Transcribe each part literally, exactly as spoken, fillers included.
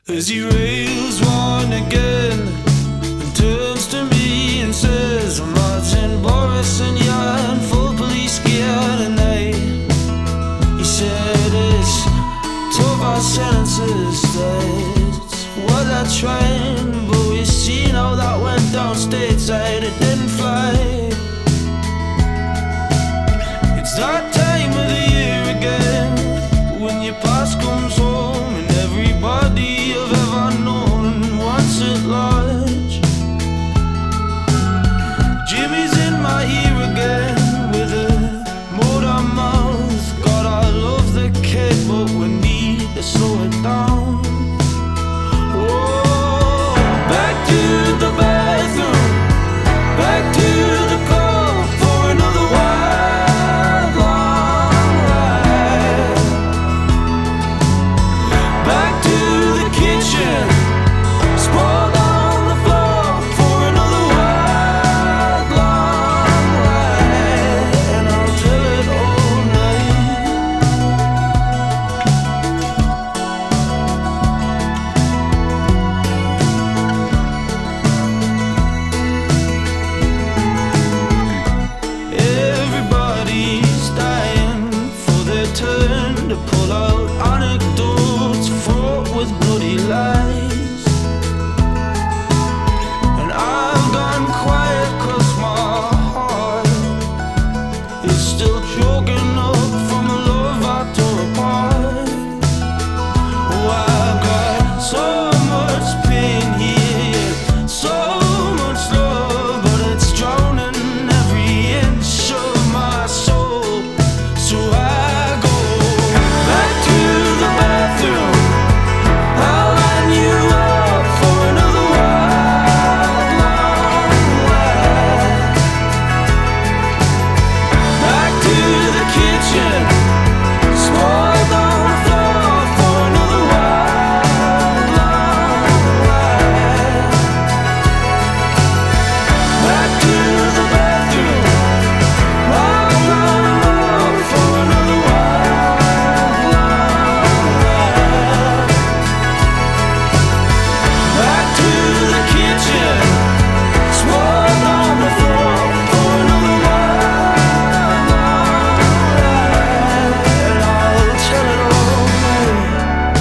As he rails one again and turns to me and says, I'm Martin Boris and you're in full police gear tonight. He said it's tough our sentences, that's what they're trying, but we've seen how that went down stateside, it didn't fly. It's that time of the year again, when your past comes home and everybody you've ever known wants it large. Jimmy's in my ear again with a motor mouth. God, I love the kid, but we need to slow it down. Whoa, back to the bathroom, back to the call for another wild long ride. Back to the kitchen, sprawled on the floor for another wild long ride, and I'll tell it all night. Everybody's dying for their turn to pull out anecdotes fraught with bloody lies. And I've gone quiet 'cause my heart is still choking up from a love I tore apart. Oh, I've got so much pain here, yeah, so much love, but it's drowning every inch of my soul. So I go back to the bathroom, I'll line you up for another wild long ride. Back to the kitchen, sprawled on the floor for another wild long ride. Back to the bathroom, I'll line you up for another wild long ride. Back to the kitchen, sprawled on the floor for another wild long ride, and I'll tell it all night.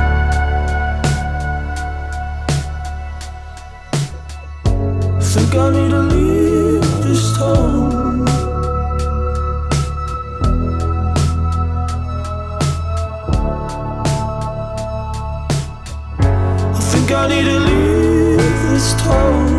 Think I need to leave this town. I think I need to leave this town.